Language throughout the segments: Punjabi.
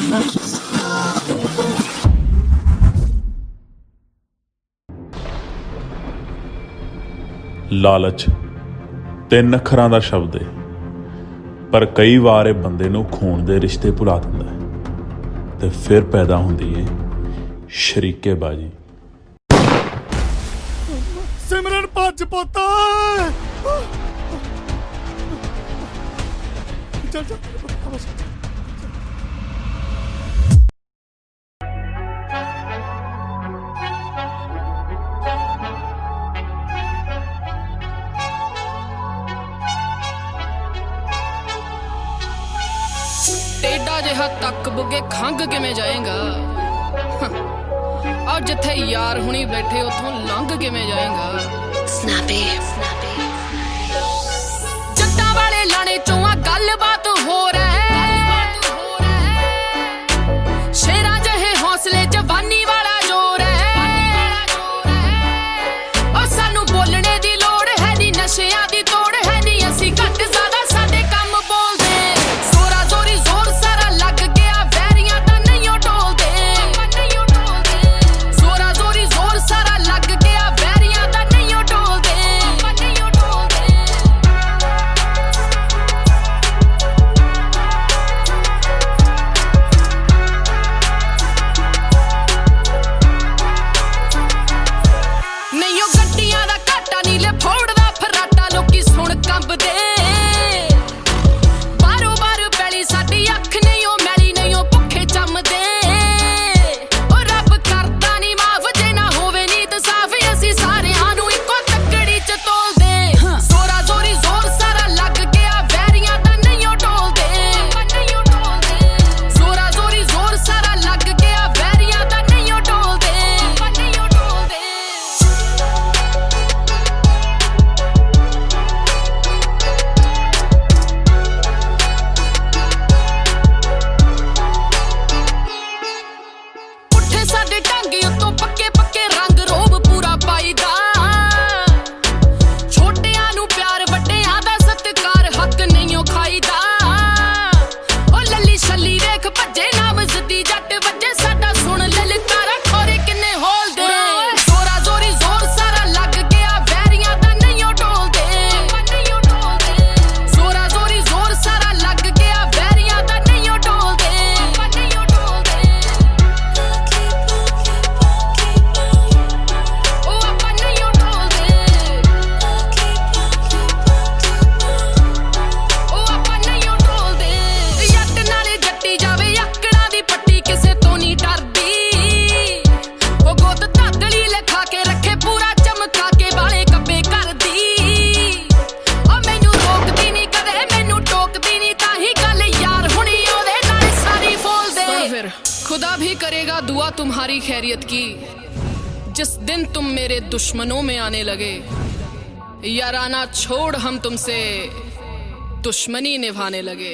ਲਾਲਚ ਤਿੰਨ ਅੱਖਰਾਂ ਦਾ ਸ਼ਬਦ ਹੈ, ਪਰ ਕਈ ਵਾਰ ਇਹ ਬੰਦੇ ਨੂੰ ਖੂਨ ਦੇ ਰਿਸ਼ਤੇ ਭੁਲਾ ਦਿੰਦਾ ਹੈ ਤੇ ਫਿਰ ਪੈਦਾ ਹੁੰਦੀ ਹੈ ਸ਼ਰੀਕੇਬਾਜ਼ੀ। ਸਿਮਰਨ ਭੱਜ ਪੁੱਤ, ਚੱਲ ਚੱਲ। ਟੇਡਾ ਜਿਹਾ ਤੱਕ ਬੁੱਗੇ ਖੰਘ ਕਿਵੇਂ ਜਾਏਗਾ? ਔਰ ਜਿੱਥੇ ਯਾਰ ਹੁਣੀ ਬੈਠੇ ਉੱਥੋਂ ਲੰਘ ਕਿਵੇਂ ਜਾਏਗਾ? ਜੱਟਾਂ ਵਾਲੇ ਲਾਣੇ ਚੋਂ ਆ ਗੱਲਬਾਤ ਹੋ ਸ਼ੇਰਾਂ ਜਿਹੇ ਹੌਸਲੇ ਜਵਾਨੀ ਵਾਲਾ ਜ਼ੋਰ ਹੈ। ਔਰ ਸਾਨੂੰ ਬੋਲਣੇ ਦੀ ਲੋੜ ਹੈ ਨੀ, ਨਸ਼ਿਆਂ ਦੀ ਤੋੜ ਹੈ ਨੀ, ਅਸੀਂ ਘੱਟ ਜ਼ਿਆਦਾ ਸਾਡੇ ਕੰਮ ਬੋਲਦੇ। ਜ਼ੋਰਾ ਜ਼ੋਰੀ ਜ਼ੋਰ ਸਾਰਾ ਲੱਗ ਗਿਆ, ਵੈਰੀਆਂ ਤਾਂ ਨਹੀਂ ਟੋਲਦੇ। ਜ਼ੋਰਾ ਜ਼ੋਰੀ ਜ਼ੋਰ ਸਾਰਾ ਲੱਗ ਗਿਆ, ਵੈਰੀਆਂ ਤਾਂ ਨਹੀਂ ਟੋਲਦੇ। ਨਹੀਂ ਉਹ ਗੱਡੀਆਂ ਦਾ ਘਾਟਾ ਨੀਲੇ ਫੋੜਦਾ ਫਰਾਟਾ, ਲੋਕੀ ਸੁਣ ਕੰਬਦੇ। ਬਾਰੋ ਬਾਰ ਪੈਲੀ ਸਾਡੀ ਅੱਖ ਨਹੀਂ ਉਹ ਮੈਲੀ, ਨਹੀਂ ਉਹ ਭੁੱਖੇ ਜੰਮਦੇ। ਉਹ ਰੱਬ ਕਰਦਾ ਨੀ ਮਾਫ ਜੇ ਨਾ ਹੋਵੇ ਨੀਤ ਸਾਫ, ਅਸੀਂ ਸਾਰਿਆਂ ਨੂੰ ਇੱਕੋ ਤੱਕੜੀ ਚ ਤੋਲਦੇ। ਜ਼ੋਰਾ ਜ਼ੋਰੀ ਜ਼ੋਰ ਸਾਰਾ ਲੱਗ ਗਿਆ, ਵੈਰੀਆਂ ਤਾਂ ਨਹੀਂ ਟੋਲਦੇ। ਜ਼ੋਰਾ ਜ਼ੋਰੀ ਜ਼ੋਰ ਸਾਰਾ ਲੱਗ ਗਿਆ, ਵੈਰੀਆਂ ਤਾਂ ਨਹੀਂ ਟੋਲਦੇ। ਪੁੱਠੇ ਸਾਡੇ ਢਾਂਗੇ ਉੱਤੋਂ ਪੱਕੇ ਪੱਕੇ ਰੰਗ ਰੋਬ ਪੂਰਾ ਪਾਈਦਾ। ਛੋਟਿਆਂ ਨੂੰ ਪਿਆਰ, ਵੱਡਿਆਂ ਦਾ ਸਤਿਕਾਰ, ਹੱਕ ਨਹੀਂ ਉਹ ਖਾਈਦਾ। ਉਹ ਲੱਲੀ ਛੱਲੀ ਵੇਖ ਭੱਜੇ ਨਾਮ ਜ਼ਦੀ ਜੱਟ ਵੱਜੇ, ਸਾਡਾ ਸੁਣ ਲਲਕਾਰਾ ਖੋਰੇ ਕਿੰਨੇ ਹੋਲਦੇ। ਜ਼ੋਰਾ ਜ਼ੋਰੀ ਜ਼ੋਰ ਸਾਰਾ ਲੱਗ ਗਿਆ, ਵੈਰੀਆਂ ਤਾਂ ਨਹੀਂ ਟੋਲਦੇ। ਜ਼ੋਰਾ ਜ਼ੋਰੀ ਜ਼ੋਰ ਸਾਰਾ ਲੱਗ ਗਿਆ, ਵੈਰੀਆਂ ਤਾਂ ਨਹੀਂ ਟੋਲਦੇ। ਉਹ ਆਪਾਂ ਨਹੀਂ ਟੋਲਦੇ। ਉਹ ਆਪਾਂ ਨਹੀਂ ਟੋਲਦੇ। ਜੱਟ ਨਾਲੇ ਜੱਟੀ ਜਾਵੇ ਆਕੜਾਂ ਦੀ ਪੱਟੀ, ਕਿਸੇ ਤੋਂ ਨਹੀਂ ਡਰਦੀ। ਉਹ ਗੁੱਤ ਧਾਤਲੀ ਲਿਖਾ ਕੇ ਰੱਖੇ ਪੂਰਾ ਚਮਕਾ ਕੇ, ਵਾਲੇ ਕੱਬੇ ਕਰਦੀ। ਉਹ ਮੈਨੂੰ ਰੋਕਦੀ ਨਹੀਂ ਕਦੇ, ਮੈਨੂੰ ਟੋਕਦੀ ਨਹੀਂ, ਤਾਂ ਹੀ ਗੱਲ ਯਾਰ ਹੁਣੀ ਉਹਦੇ ਨਾਲ ਸਾਰੀ ਫੋਲਦੇ। ਫਿਰ खुदा भी करेगा दुआ तुम्हारी खैरियत की, जिस दिन तुम मेरे दुश्मनों में आने लगे। याराना छोड़ हम तुमसे दुश्मनी निभाने लगे।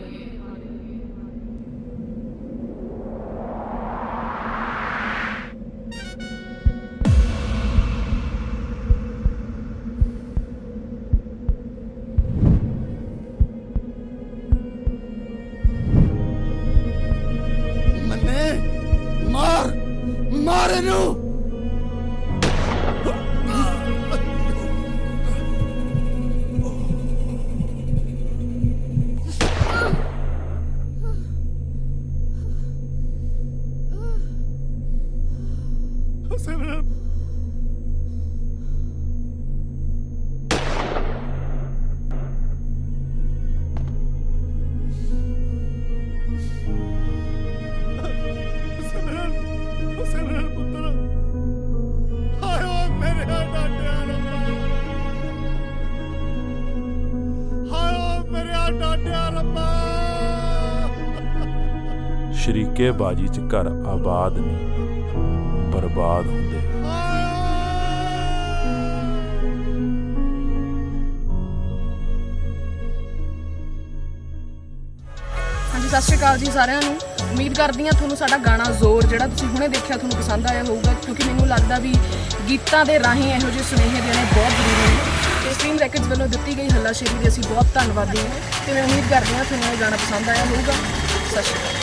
ਮੰਨੇ ਮਾਰ ਮਾਰ ਇਹਨੂੰ। ਸਿਮਰਨ ਸਿਮਰਨ ਪੁੱਤਰ, ਹਾਏ ਮੇਰੇ ਡਾਡਿਆ ਰੱਬਾ, ਹਾਏ ਮੇਰੇ ਡਾਡਿਆ ਰੱਬਾ। ਸ਼ਰੀਕੇਬਾਜ਼ੀ 'ਚ ਘਰ ਆਬਾਦ ਨਹੀਂ, ਬਰਬਾਦ ਹੁੰਦੇ। ਹਾਂਜੀ, ਸਤਿ ਸ਼੍ਰੀ ਅਕਾਲ ਜੀ ਸਾਰਿਆਂ ਨੂੰ। ਉਮੀਦ ਕਰਦੀ ਹਾਂ ਤੁਹਾਨੂੰ ਸਾਡਾ ਗਾਣਾ ਜ਼ੋਰ ਜਿਹੜਾ ਤੁਸੀਂ ਹੁਣੇ ਦੇਖਿਆ ਤੁਹਾਨੂੰ ਪਸੰਦ ਆਇਆ ਹੋਊਗਾ, ਕਿਉਂਕਿ ਮੈਨੂੰ ਲੱਗਦਾ ਵੀ ਗੀਤਾਂ ਦੇ ਰਾਹੀਂ ਇਹੋ ਜਿਹੇ ਸੁਨੇਹੇ ਦੇਣੇ ਬਹੁਤ ਜ਼ਰੂਰੀ ਨੇ। ਤੇ ਸਟ੍ਰੀਮ ਰੈਕਰਡਸ ਵੱਲੋਂ ਦਿੱਤੀ ਗਈ ਹੱਲਾਸ਼ੇਰੀ ਦੇ ਅਸੀਂ ਬਹੁਤ ਧੰਨਵਾਦੀ ਹਾਂ, ਤੇ ਮੈਂ ਉਮੀਦ ਕਰਦੀ ਹਾਂ ਤੁਹਾਨੂੰ ਇਹ ਗਾਣਾ ਪਸੰਦ ਆਇਆ ਹੋਊਗਾ। ਸਤਿ ਸ਼੍ਰੀ ਅਕਾਲ।